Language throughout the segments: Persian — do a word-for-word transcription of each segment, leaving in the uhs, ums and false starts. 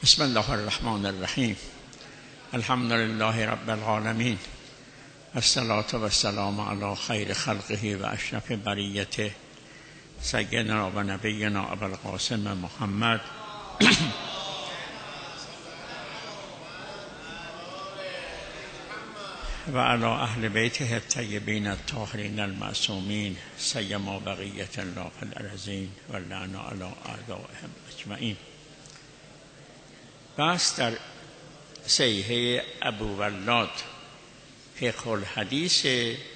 بسم الله الرحمن الرحیم. الحمد لله رب العالمین. الصلاة و السلام علی خیر خلقه و اشرف بریته سیدنا و نبینا ابوالقاسم محمد و علی اهل بیته الطیبین الطاهرین المعصومین سیما بقیة الله فی الارضین و لعن علی اعدائهم اجمعین. بس در صحیح ابوولاد فقه الحدیث،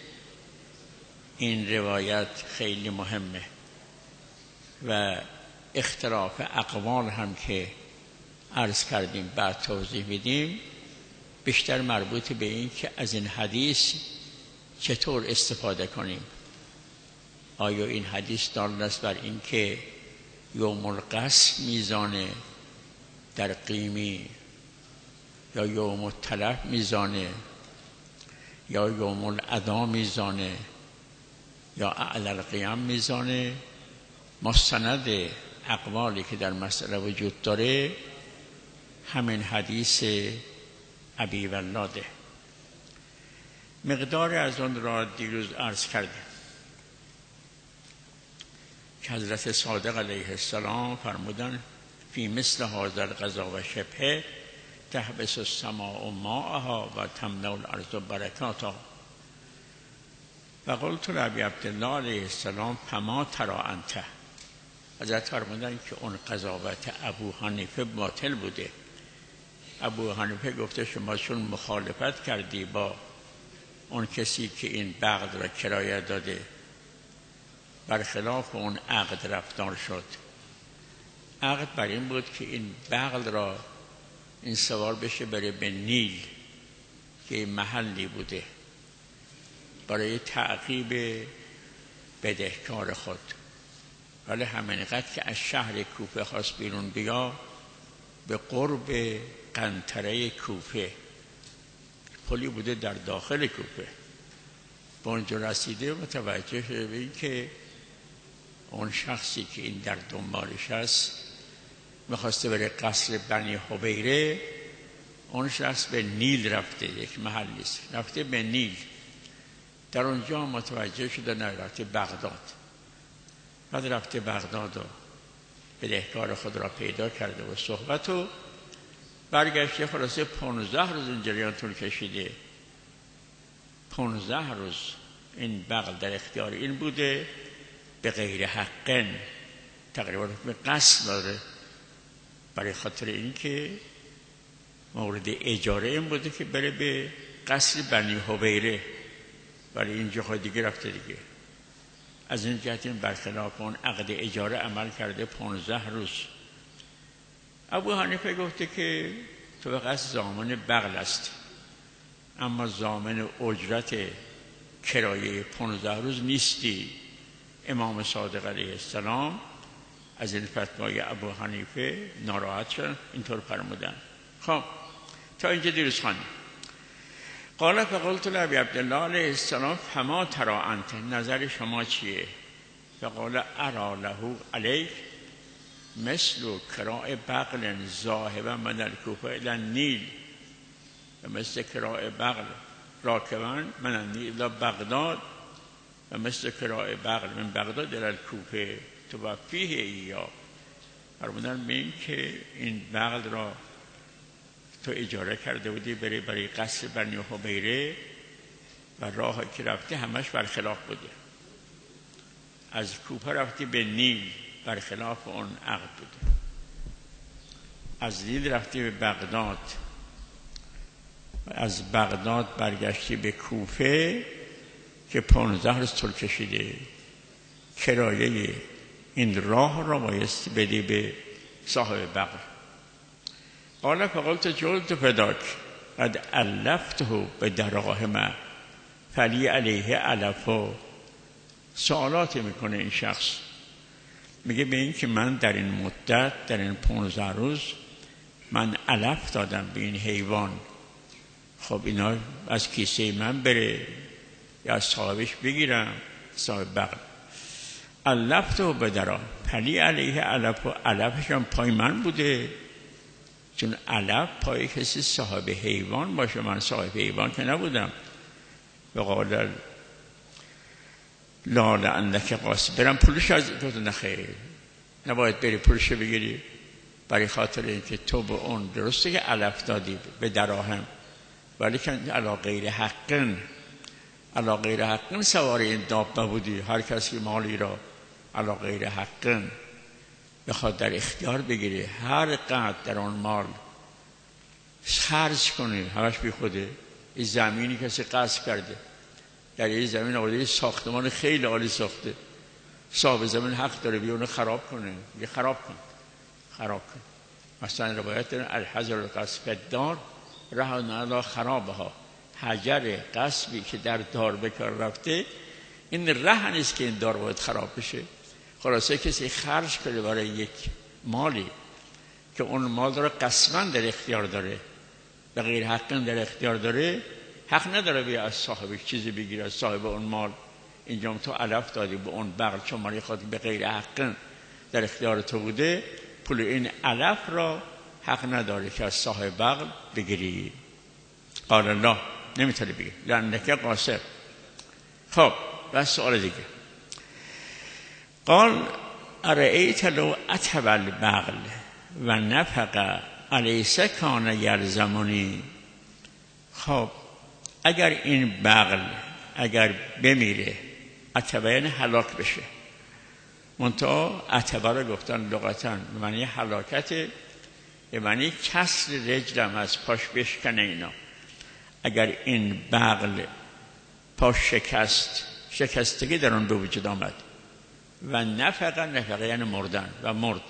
این روایت خیلی مهمه و اختلاف اقوال هم که عرض کردیم بعد توضیح بدیم، بیشتر مربوط به این که از این حدیث چطور استفاده کنیم. آیا این حدیث دال است بر این که یوم القصر میزانه در قیمی، یا یوم التلف میزانه، یا یوم الادا میزانه، یا اعلی القیام میزانه؟ مستند اقوالی که در مسئله وجود داره همین حدیث ابیولاده. مقدار از آن را دیروز عرض کردیم که حضرت صادق علیه السلام فرمودن فی مثل هذا القضا و شبهه تحبس السماء ماءها و تملأ الارض برکاتها. و قلت لابی عبدالله علیه السلام فما تری انت. حضرت فرمودن که اون قضاوت ابو حنیفه باطل بوده. ابو حنیفه گفته شما چون مخالفت کردی با اون کسی که این بغل را کرایه داده، برخلاف اون عقد رفتار شد. عقد بر این بود که این بغل را این سوار بشه بره به نیل که محلی بوده برای تعقیب بدهکار خود. ولی همینقدر که از شهر کوفه خواست بیرون بیا، به قرب قنطره کوفه، پلی بوده در داخل کوفه، به اونجا رسیده متوجه شده به این که اون شخصی که این در دنبالش هست میخواسته بره قصر بنی حبیره. اون شخص به نیل رفته، یک محلی است، رفته به نیل. در اونجا متوجه شده نه، رفته بغداد. بعد رفته بغداد و بدهکار خود را پیدا کرده و صحبت و برگشته. خلاصه پانزده روز این جریان طول کشیده. پانزده روز این بغل در اختیار این بوده به غیر حقن، تقریبا به قصد داره، برای خاطر این که مورد اجاره این بوده که بره به قصر بنی حبیره، ولی این جاهای دیگه رفته دیگه. از این جهت این برخلاف اون عقد اجاره عمل کرده پانزده روز. ابو حنیفه گفته که تو فقط ضامن بغل است، اما ضامن اجرت کرایه پانزده روز نیستی. امام صادق علیه السلام از این فتوای ابو حنیفه ناراحت شد، اینطور فرمودن. خب تا اینجا دیروز خواندیم. قال فقلت لابی عبدالله علیه السلام فما تری انت، نظر شما چیه؟ فقال ارى له علیک مثل کراء بغل ذاهب من الکوفه الی النیل و مثل کراء بغل راکبا من النیل الی بغداد و مثل کراء بغل من بغداد الی الکوفه توفیه ایاه. فرمودن به این که این بغل را تو اجاره کرده بودی بری برای قصر بنی حبیره و راه که رفتی همش برخلاف بوده. از کوفه رفتی به نیل، برخلاف اون عقد بوده. از نیل رفتی به بغداد، از بغداد برگشتی به کوفه که پانزده روز طول کشیده. کرایه این راه را بایستی بدی به صاحب بغل. قال فقلت جلت فداک قد علفته به دراهم فلی علیه علفه. سوالات میکنه این شخص، میگه به این که من در این مدت، در این پانزده روز من علف دادم به این حیوان، خب اینا از کیسه من بره یا از صاحبش بگیرم، صاحب بغل. علفته به درام پلی علیه علف و علفش هم پای من بوده، چون علف پای کسی صاحب حیوان باشه. من صاحب حیوان که نبودم. به قول لا لعلک قاصد برم پولش از تو نخیر، نباید بری پولش بگیری، برای خاطر اینکه تو به اون درسته که علف دادی به دراهم، ولی که علی غیر حقن علی غیر حقن سوار این دابه بودی. هر کسی مالی را علی غیر حقن بخواد در اختیار بگیری، هر قدر در آن مال خرج کنی، همش بی خوده. این زمینی کسی قصد کرده، در این زمین آورده ساختمان خیلی عالی ساخته، صاحب زمین حق داره بیا اونو خراب کنه، بیا خراب کن خراب کن. مثلا روایت داره الحجر القصب دار رهن علی خرابها، حجر قصبی که در دار بکار رفته این رهن است که این دار باید خراب بشه. خلاصه کسی خرج کنه برای یک مالی که اون مال رو قسما در اختیار داره، به غیر حق در اختیار داره، حق نداره بیا از صاحب چیزی بگیره، از صاحب اون مال. اینجا تو علف دادی به اون بغل، چون مالی خاطر به غیر حق در اختیار تو بوده، پول این علف را حق نداره که از صاحب بغل بگیری. قال الله نمیتونی بگیری لعنک قاصر. خب بس سوال دیگه. قال ارأیت لو اتب البغل و نفق الیس کان یلزمنی. خب اگر این بغل اگر بمیره، اتبه یعنی هلاک بشه، منتها اتبه رو گفتن لغتا به معنی هلاکت، به معنی کسر رجلم از پاش بشکنه اینا. اگر این بغل پاش شکست، شکستگی در اون به وجود آمد، و نفقه نفقه یعنی مردن و مرد،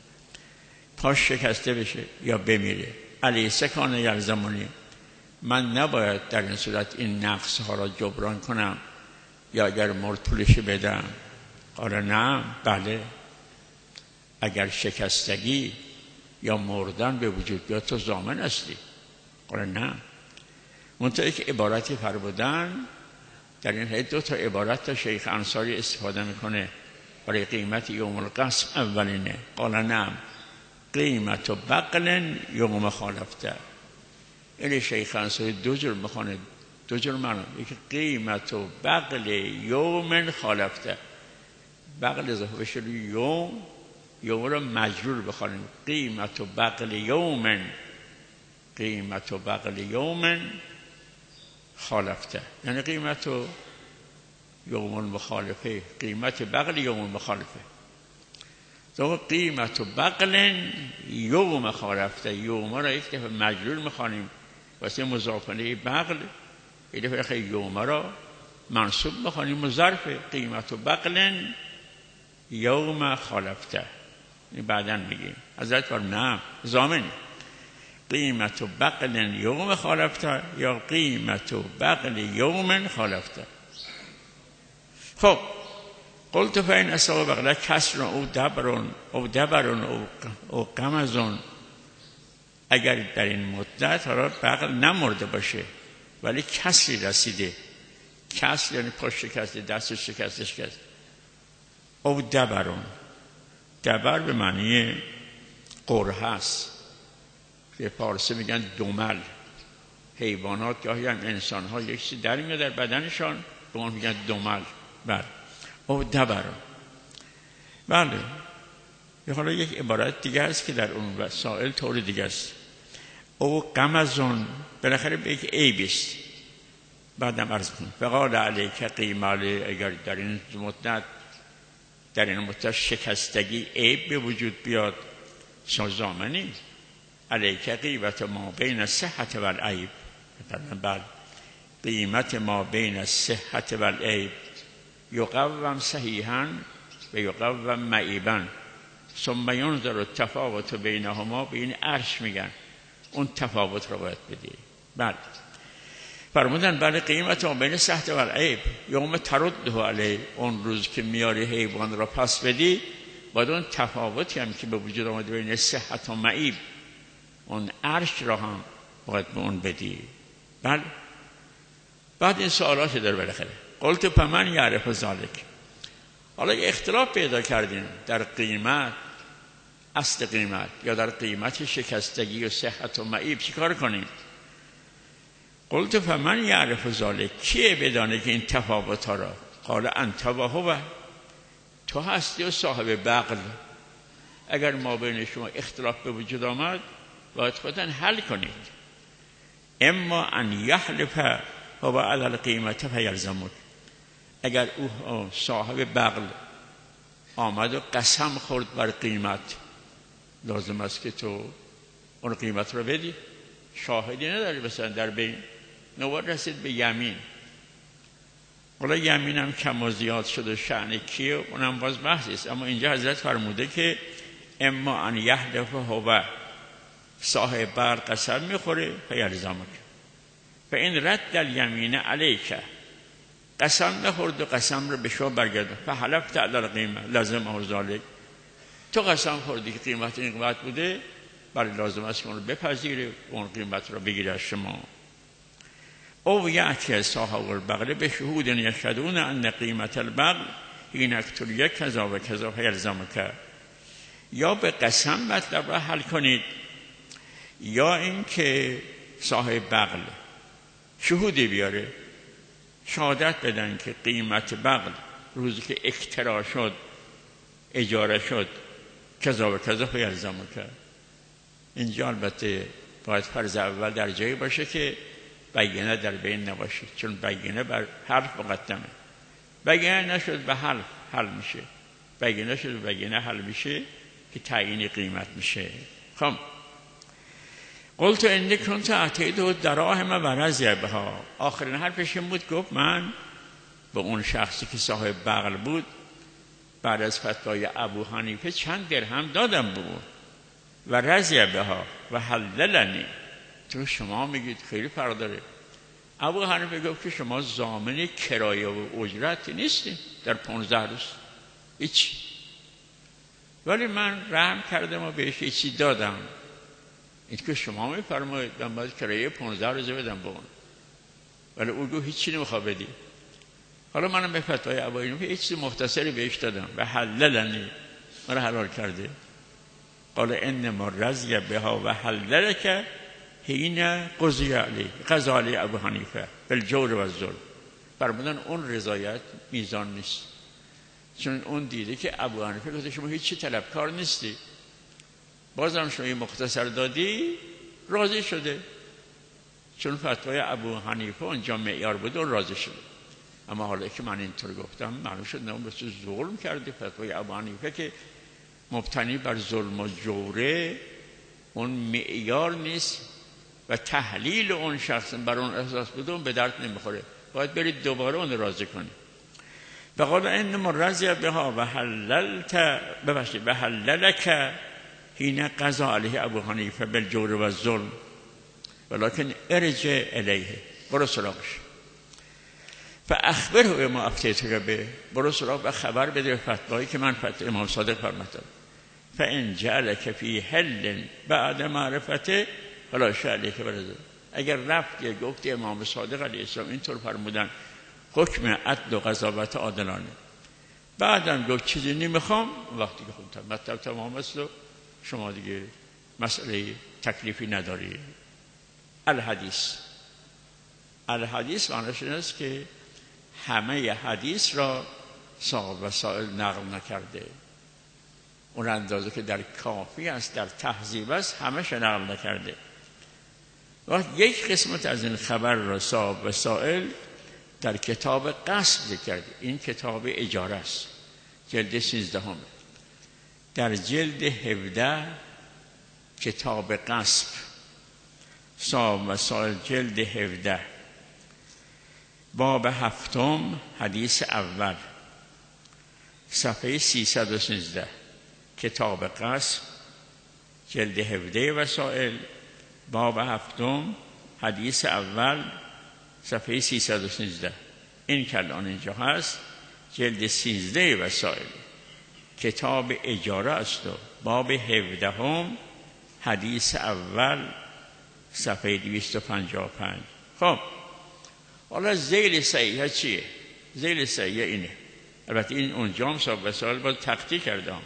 پاش شکسته بشه یا بمیره، الیس کان یلزمنی، من نباید در این صورت این نقص ها را جبران کنم یا اگر مرد پولش بدم؟ قال نه، بله. اگر شکستگی یا مردن به وجود بیاد تو ضامن هستی. قال نه. منطقه یک عبارتی فرمودن در این حد، دو تا عبارت تا شیخ انصاری استفاده میکنه برای قیمت یوم القسم. اولینه قال نعم قیمت و بقل یوم خالفته. یعنی شیخ انصاری دو جور میخونه، دو جور معنی. یکی قیمت و بقل یوم خالفته، بقل اضافه بشه روی یوم، یوم رو مجرور بخونیم، قیمت و بقل یوم، قیمت و بقل یوم خالفته، یعنی قیمت و یوم مخالفه، قیمت بقل یوم مخالفه. تو قیمت و بقل یوم خالفته، یوم را یک دفعه مجرور میخوانیم واسه مضافانه بقل، یک دفعه یوم را منصوب میخوانیم ظرف قیمت و بقل یوم خالفته. این بعداً میگیم حضرت فرمود نه ضامن قیمت و بقل یوم خالفته یا قیمت و بقل یوم خالفته. خب قلت فین اصاب بقل کسر او دبرون او دبرون او, او قمزون، اگر در این مدت حالا بقل نمرده باشه ولی کسری رسیده، کسر یعنی پاش شکسته، دستش شکسته شکسته. او دبرون، دبر به معنی قرحه است، به فارسی میگن دمل. حیوانات گاهی هم انسان ها یک چیزی در میاد در بدنشان، به اون میگن دمل. بله او دبرون. بله یه حالا یک عبارت دیگه است که در اون وسائل طور دیگه است. او قمزون، بالاخره به یک عیب است. بعدم عرض کنم فقال علیک قیماله، اگر در این مدت در این مدت شکستگی عیب به وجود بیاد ضامنی. علیک قیمت ما بین صحت و العیب، بله قیمت ما بین صحت و العیب یقوم صحیحا و یقوم معیبا ثم ینظر التفاوت بینهما، به این عرش میگن اون تفاوت رو باید بدی. بله فرمودن بله قیمت ما بین صحت و العیب یوم ترده علیه، اون روز که میاری حیوان را پس بدی باید اون تفاوتی هم که به وجود آمده بین صحت و معیب، اون عرش را هم باید به اون بدی. بله بعد این سوالاتی داره بالاخره. قلت فمن یعرف ذلک. حالا اختلاف پیدا کردیم در قیمت اصل قیمت یا در قیمت شکستگی و صحت و معیب چیکار کنیم؟ قلت فمن یعرف ذلک، کیه بدانه که این تفاوت ها را؟ قال انت و هو، تو هستی و صاحب بغل. اگر ما بین شما اختلاف به وجود آمد باید خودتان حل کنید. اما ان یحلف هو علی القیمت فیلزمک، اگر او صاحب بغل آمد و قسم خورد بر قیمت، لازم است که تو اون قیمت رو بدی. شاهدی نداری مثلا در بین، نوبت رسید به یمین. حالا یمین هم کم و زیاد شده شأن کیه اونم باز بحثی است، اما اینجا حضرت فرموده که اما ان یحلف هو، صاحب بغل قسم میخوره فیلزمک فان رد الیمین علیک، قسم نخورد و قسم رو به شما برگردون فحلفت علی القیمه لازم ذلک، تو قسم خوردی که قیمت این قیمت بوده، برای لازم است که اون رو بپذیره، اون قیمت رو بگیره از شما. او یأتی صاحب البغل به شهود یشهدون ان قیمت البغل این اکتولیه کذا و کذا فیلزمک، یا به قسم مطلب را حل کنید یا اینکه صاحب بغل شهودی بیاره، شهادت بدن که قیمت بغل روزی که اختراع شد اجاره شد کذا و کذا فیلزمک. اینجا البته باید فرض اول در جایی باشه که بیانه در بین نباشه، چون بیانه بر حرف مقدمه. بیانه نشد به حرف حل میشه، بیانه شد به بیانه حل میشه که تعیین قیمت میشه. خب قلت انی کنت اتیته دراهم و رضی بها، آخرین حرفش این بود، گفت من به اون شخصی که صاحب بغل بود بعد از فتوای ابو حنیفه چند درهم دادم بود و رضی بها و حللنی. تو شما میگید خیلی فرق داره. ابو حنیفه گفت که شما ضامن کرایه و اجرت نیستید در پانزده روز هیچ، ولی من رحم کردم و بهش چیزی دادم. این که شما میفرمایید من باید کرایه پانزده روز بدم به اون، ولی او گفت هیچی نمیخواد بدی. حالا منم به فتوای ابو حنیفه هیچ چیز مختصری بهش دادم و حللنی، من رو حلال کرده. قال انما رضی بها و حللک حین قضی علیه، قضا علیه ابو حنیفه بالجور و الظلم. فرمودن اون رضایت میزان نیست، چون اون دیده که ابو حنیفه گفته شما هیچی طلبکار نیستی، بازم شما یه مختصر دادی راضی شده، چون فتوای ابو حنیفه اونجا معیار بود اون راضی شده. اما حالا که من اینطور گفتم معلوم شد نه اون بسیار ظلم کرده. فتوای ابو حنیفه که مبتنی بر ظلم و جوره اون معیار نیست و تحلیل اون شخص بر اون احساس بده اون به درد نمیخوره، باید برید دوباره اون راضی کنید. و قال انما رضی بها و حللت ببخشید و حللک حین قضا علیه ابو حنیفه بالجور و الظلم ولکن ارجع الیه، برو سراغش. فاخبره بما افتیتک به، برو سراغ و خبر بده فتوایی که من فتوای امام صادق فرمودم. فان جعلک فی حل بعد معرفته فلا شیء علیک برده، اگر رفت گفتی امام صادق علیه السلام اینطور فرمودن حکم عدل و قضاوت عادلانه، بعدم گفت چیزی نمیخوام، وقتی که خودت مطلب تمام است و شما دیگه مسئله تکلیفی نداری. الحدیث، الحدیث معنیش این است که همه حدیث را صاحب وسائل نقل نکرده، اون اندازه که در کافی است در تهذیب است همش نقل نکرده. و یک قسمت از این خبر را صاحب وسائل در کتاب قصب ذکر کرده. این کتاب اجاره است، جلد سیزدهم. در جلد هفده کتاب قصب صاحب وسائل جلد هفده باب هفتم حدیث اول صفحه سیصد و سیزده، کتاب قصب جلد هفده وسائل باب هفتم حدیث اول صفحه سیصد و سیزده. این که الان اینجا هست جلد سیزده وسائل کتاب اجاره است و باب هفدهم حدیث اول صفحه دویست و پنجاه و پنج. خب حالا ذیل صحیحه چیه؟ ذیل صحیحه اینه، البته این اونجا هم صاحب وسائل باید تقطیع کردم،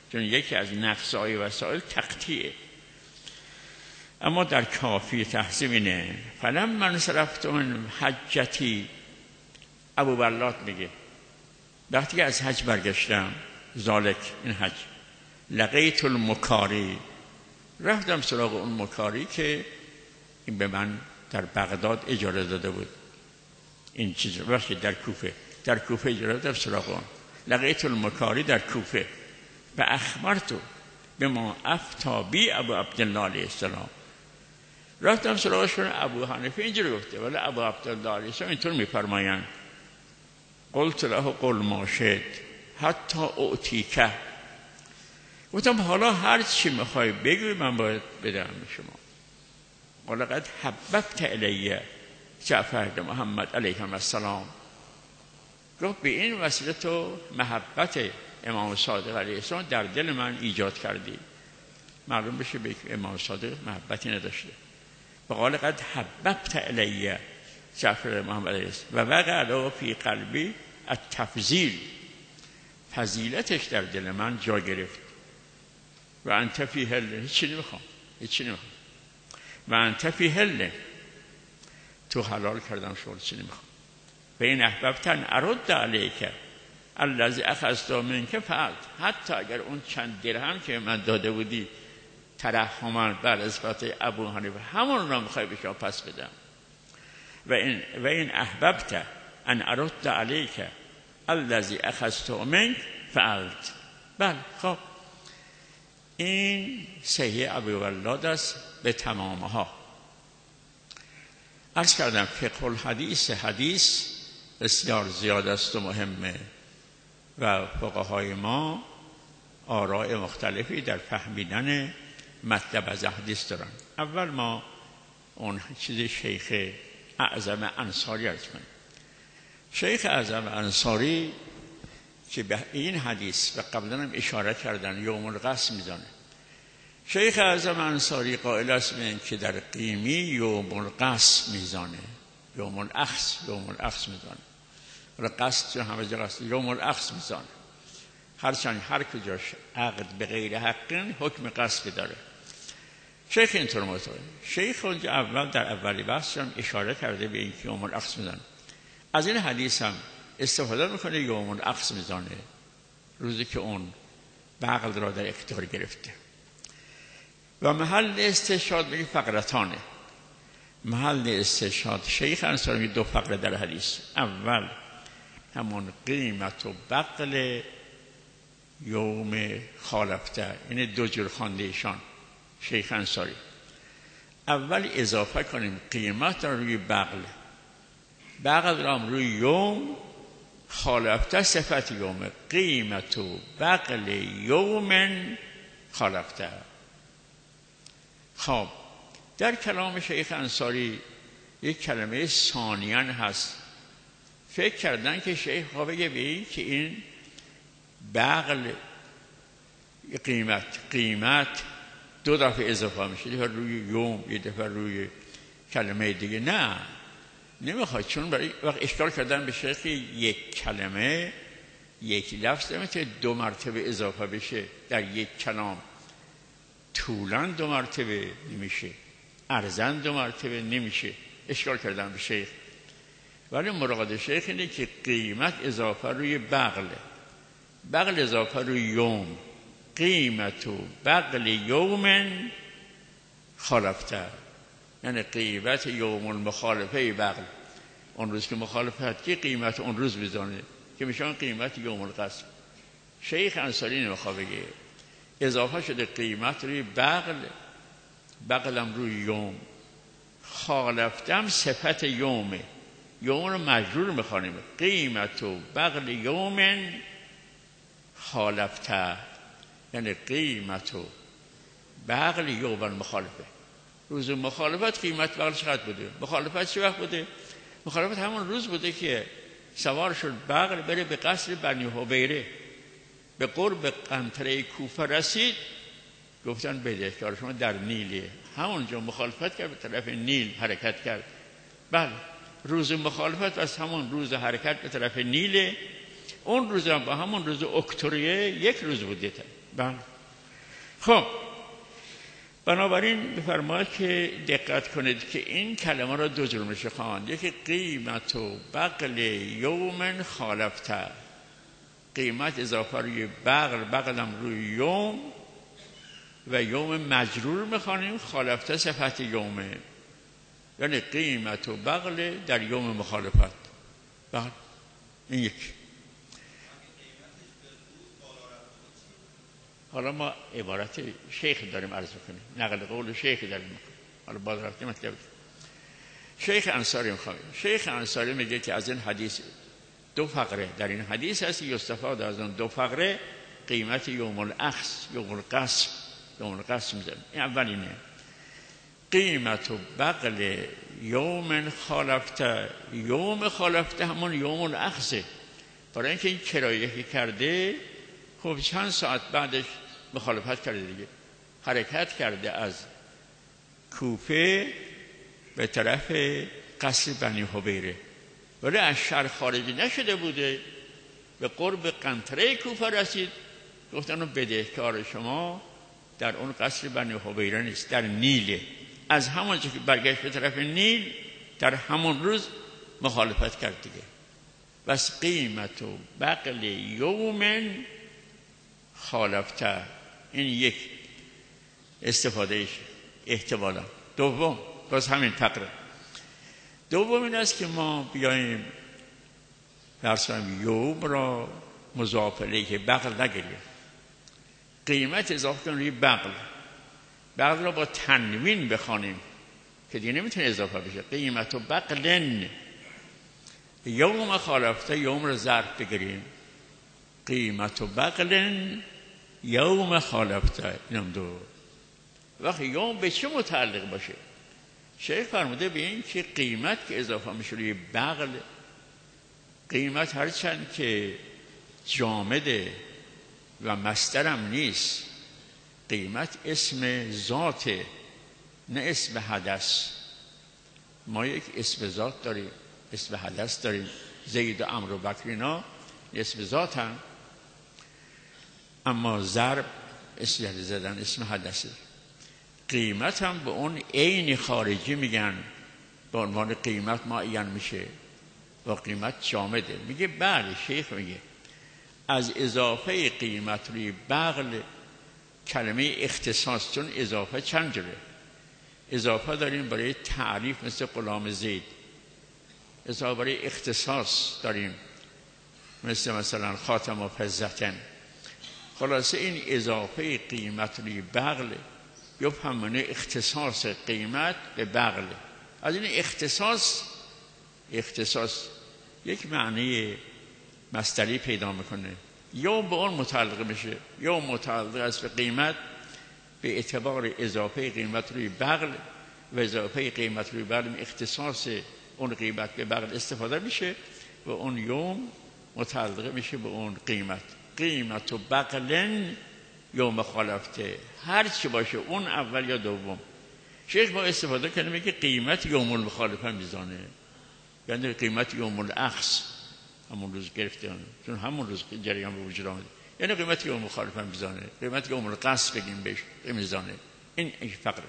چون یکی از نقص‌های وسائل تقطیعه. اما در کافی تحذیب اینه فلم من صرفت من حجتی، ابو بلات میگه وقتی که از حج برگشتم، ذالک این حج، لقیت المکاری، رفتم سراغ اون مکاری که این به من در بغداد اجاره داده بود، این چیز وقتی در کوفه در کوفه اجاره دادم سراغ اون، لقیت المکاری در کوفه و اخبرتو به ما افتا بی ابو عبدالله علیه السلام، رفتم سراغشون. ابو حنیفه اینجوری گفته ولی ابو عبدالله علیه السلام اینطور میفرمایند قلت له قل ما شئت حتی اعطیکه، گفتم حالا هر چی میخوای بگوی من باید بدم به شما. قال قد حببت الیه جعفر محمد علیه السلام، گفت به این وسیله تو محبت امام صادق علیه السلام در دل من ایجاد کردی. معلوم بشه به امام صادق محبتی نداشته. و قال قد حببت الیه جعفر محمد علیه السلام و وقع له فی قلبی التفضیل، فضیلتش در دل من جا گرفت. و انت فی هله، هیچی نمیخوام هیچی نمیخوام و انت فی هله، تو حلال کردم شما، هیچی نمیخوام. و این احببت ان ارد علیک الذی اخذت منک فعلت، حتی اگر اون چند درهم که من داده بودی ترحما بعد از وفات ابو حنیفه همون را میخوای به شما پس بدم. و این و این احببت ان ارد علیک الذی اخذت منک فعلت. بله خب این صحیح ابو ولاد است به تمامها. عرض کردم فقه الحدیث، حدیث بسیار زیاد است و مهمه و فقهای ما آراء مختلفی در فهمیدن مطلب از حدیث دارن. اول ما اون چیز شیخ اعظم انصاری عرض کنیم. شیخ اعظم انصاری که به این حدیث و قبلا هم اشاره کردن یوم القصر میزانه. شیخ اعظم انصاری قائل است که در قیمی یوم القصر میزانه، یوم الاخذ یوم الاخذ میزانه، ولی قصد چون همه جا قصد یوم الاخذ میزانه. هرچند هر کجاش عقد به غیر حق حکم قصد داره. شیخ اینطور معتقد. شیخ اونجا اول در اولی بحث هم اشاره کرده به این که یوم الاخذ میزانه. از این حدیث هم استفاده میکنه یوم الاخذ میزانه، روزی که اون بغل را در اختیار گرفته. و محل استشهاد میگه فقرتانه. محل استشهاد شیخ انصاری میگه دو فقره در حدیث. اول همون قیمت و بغل یوم خالفته، این دو جور خوانده ایشان شیخ انصاری. اول اضافه کنیم قیمت را روی بغل، بغل را روی یوم، خالفته صفت یوم، قیمت و بغل یوم خالفته. خب در کلام شیخ انصاری یک کلمه ثانیاً هست. فکر کردن که شیخ بگه به این که این بغل قیمت قیمت دو دفعه اضافه میشه، یه دفعه روی یوم یه دفعه روی کلمه دیگه. نه نمیخواد، چون برای وقت اشکال کردن به شیخ یک کلمه یک لفظ نمیتونه دو مرتبه اضافه بشه در یک کلام. طولاً دو مرتبه نمیشه، عرضاً دو مرتبه نمیشه. اشکال کردن به شیخ. ولی مراد شیخ اینه که قیمت اضافه روی بغل، بغل اضافه روی یوم، قیمت و بغل یوم خالفته، یعنی قیمت یوم المخالفه بغل، اون روز که مخالفت که قیمت اون روز بزانه که میشن قیمت یوم القصر. شیخ انصاری نمیخواد بگه اضافه شده قیمت روی بغل، بغلم روی یوم، خالفتم صفت یومه، یوم رو مجرور میخوانیم، قیمت و بغل یوم خالفته، یعنی قیمت و بغل یوم المخالفه. روز مخالفت قیمت بغل چقدر بوده؟ مخالفت چه وقت بوده؟ مخالفت همون روز بوده که سوار شد بغل بره به قصر بنی حبیره، به قرب قنطره کوفه رسید، گفتن بدهکار شما در نیله. همونجا مخالفت کرد، به طرف نیل حرکت کرد. بله روز مخالفت از همون روز حرکت به طرف نیل. اون روز هم با همون روز اکتبریه یک روز بوده. بله. خب بنابراین بفرماید که دقت کنید که این کلمه را دو جور میشه خواند. یکی قیمت و بغل یوم خالفته، قیمت اضافه روی بغل، بغلم روی یوم و یوم مجرور میخوانیم، خالفته صفت یومه، یعنی قیمت و بغل در یوم مخالفت. بله این یک. حالا ما عبارت شیخ داریم عرض کنیم، نقل قول شیخ داریم میکنیم. حالا باز رفتیم مطلب شیخ انصاری میخوایم. شیخ انصاری میگه که از این حدیث دو فقره در این حدیث هست، یستفاد از اون دو فقره قیمت یوم الاخذ، یوم القسم، یوم القسم میذاریم. این اولینه قیمت و بغل یوم خالفته. یوم خالفته همون یوم الاخذه، برای اینکه این کرایه که کرده خب چند ساعت بعدش مخالفت کرده دیگه، حرکت کرده از کوفه به طرف قصر بنی حبیره، ولی از شهر خارجی نشده بوده، به قرب قنطره کوفه رسید، گفتن بدهکار شما در اون قصر بنی حبیره نیست، در نیله. از همونجا که برگشت به طرف نیل در همون روز مخالفت کرد دیگه. بس قیمت و بغل یوم خالفته، این یک استفادهش احتمالا. دوم باز همین فقره دوم این است که ما بیاییم درسام یوم را مضاف الیه بغل نگیریم، قیمت اضافه کنیم روی بغل، بغل را با تنوین بخوانیم که دیگه نمیتونه اضافه بشه. قیمت و بغلن یوم خالفته، یوم را ظرف بگیریم، قیمت و بغلن یوم خالفته. اینم دو. وقتی یوم به چه متعلق باشه؟ شیخ فرموده به این که قیمت که اضافه میشه روی بغل، قیمت هرچند که جامده و مصدرم نیست، قیمت اسم ذاته نه اسم حدث. ما یک اسم ذات داریم، اسم حدث داریم، زید و عمرو و بکر اینا اسم ذات هم، اما ضرب اسم زدن اسم حدثه. قیمت هم به اون عین خارجی میگن، به عنوان قیمت معین میشه و قیمت جامده. میگه بله، شیخ میگه از اضافه قیمت روی بغل کلمه اختصاص، چون اضافه چند جوره. اضافه داریم برای تعریف مثل غلام زید، اضافه برای اختصاص داریم مثل مثلا خاتم و فضتن. خلاصه این اضافه قیمت روی بغل یفهمونه اختصاص قیمت به بغل. از این اختصاص اختصاص یک معنی مصدری پیدا میکنه، یا به اون متعلق میشه یا متعلق است به قیمت به اعتبار اضافه قیمت روی بغل، و اضافه قیمت روی بغل اختصاص اون قیمت به بغل استفاده میشه و اون یوم متعلق میشه به اون قیمت. قیمت و بغلن یوم خالفته، هر چی باشه اون اول یا دوم. شیخ با استفاده کنه میگه قیمت یوم المخالفه میزانه، یعنی قیمت یوم الاخذ همون روز گرفته، چون همون روز جریان به وجود آمده، یعنی قیمت یوم مخالفه میزانه، قیمت یوم القصد بگیم بهش میزانه. این فقره.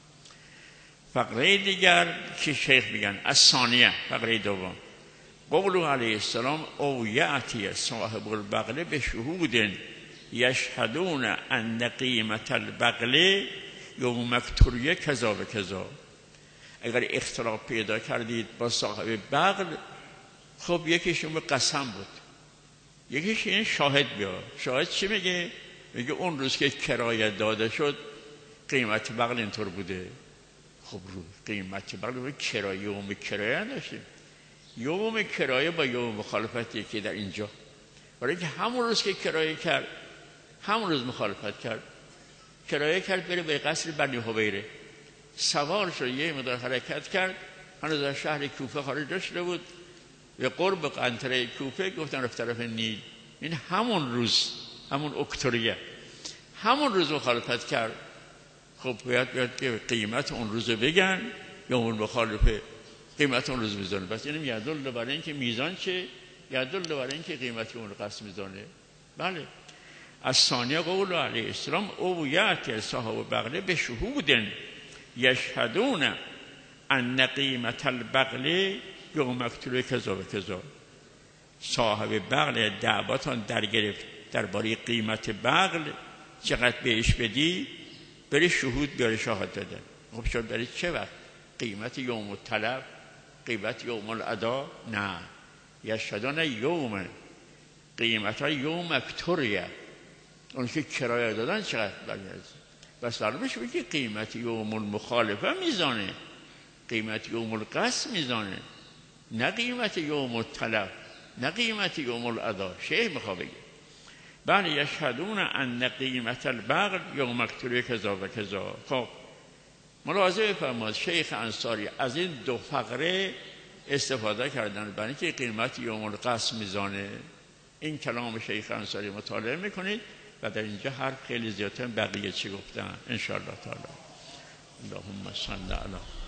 فقره دیگر که شیخ میگن از ثانیه، فقره دوم، قوله علیه السلام او یعطی صاحب البغل به شهود یشهدون ان قیمت البغل یوم مکتوریه کذا و کذا. اگر اختلاف پیدا کردید با صاحب بغل، خب یکیشون به قسم بود، یکیش این شاهد بیار. شاهد چی میگه؟ میگه اون روز که کرایه داده شد قیمت بغل اینطور بوده. خب رو قیمت بغل رو کرایه یوم کرایه نداشتیم، یوم کرایه با یوم مخالفتی که در اینجا، برای که همون روز که کرایه کرد همون روز مخالفت کرد، کرایه کرد بره به قصر بنی حبیره، سوار شد، یه مقدار حرکت کرد، هنوز از شهر کوفه خارج نشده بود، به قرب قنطره کوفه گفتن رفت طرف نیل. این همون روز، همون اکتوبر، همون روز مخالفت کرد. خب باید بیاد که قیمت اون روز بگن یا اون مخالفه قیمت اون روز میزانه. بس اینم یدل برای اینکه میزان چه، یدل برای اینکه قیمت اون قسم میزانه. بله. از ثانیه قول علیه السلام او یأتی صاحب بغله به شهود یشهدون ان قیمت البغل یوم مقتول کذا و کذا. صاحب بغل دعواتان در گرفت درباره قیمت بغل چقدر بهش بدی، بری شهود بیاره شاهد دادن. خب شد برای چه وقت؟ قیمت یوم الطلب، قیمت یوم الادا؟ نه، یشهدون یوم، قیمت های یوم مقتوریه، اون که کرایه دادن چقدر برگرد. بس درمش بگی قیمت یوم المخالفه میزانه، قیمت یوم القصد میزانه، نه قیمت یوم الطلب، نه قیمت یوم الادا. شیخ میخواه بگه بل یشهدون ان قیمت البغل یوم مقتول کذا و کذا. خب ملاحظه بفرمایید شیخ انصاری از این دو فقره استفاده کردن برای اینکه قیمت یوم القصد میزانه. این کلام شیخ انصاری مطالعه میکنید و در اینجا حرف خیلی زیادتر بقیه چی گفتن ان شاء الله تعالی. اللهم صل علی